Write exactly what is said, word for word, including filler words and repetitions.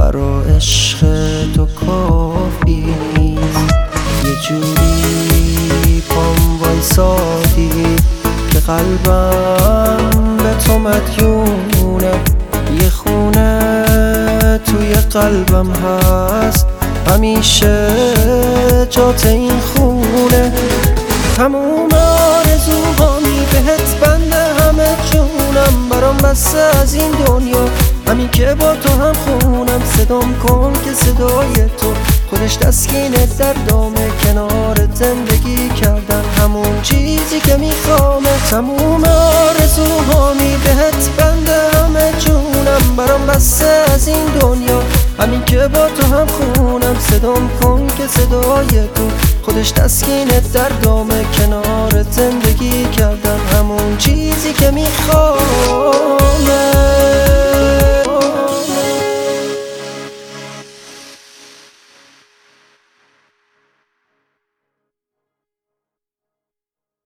برا عشق تو کافی نیست. یه جوری پام وایسادی که قلبم به تو مدیونه. یه خونه توی قلبم هست همیشه جات این خونه. تموم آرزوهامی بهت بنده همه جونم، برام بسته از این دنیا همین که با تو هم خونم. صدام کن که صدای تو خودش تسکینه در دامه، کنار زندگی کردن همون چیزی که میخوامه. تموم آرزوهامی بهت بنده همه جونم، برام بسته از این دنیا همین که با تو هم خونم. صدام کن که صدای تو خودش تسکینه در دامه، کنار زندگی کردن همون چیزی که میخوامه.